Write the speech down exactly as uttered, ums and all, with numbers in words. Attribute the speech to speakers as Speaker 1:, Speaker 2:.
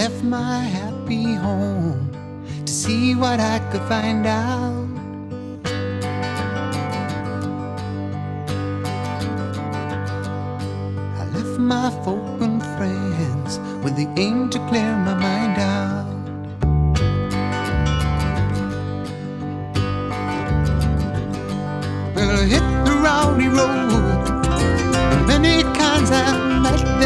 Speaker 1: left my happy home to see what I could find out. I left my folk and friends with the aim to clear my mind out. Well, I hit the rowdy road